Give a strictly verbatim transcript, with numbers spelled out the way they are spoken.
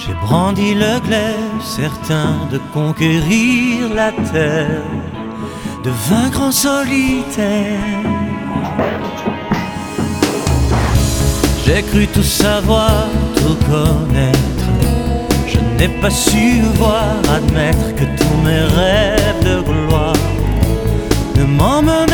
J'ai brandi le glaive, certain de conquérir la terre, de vaincre en solitaire. J'ai cru tout savoir, tout connaître. Je n'ai pas su voir, admettre que tous mes rêves de gloire ne m'emmènent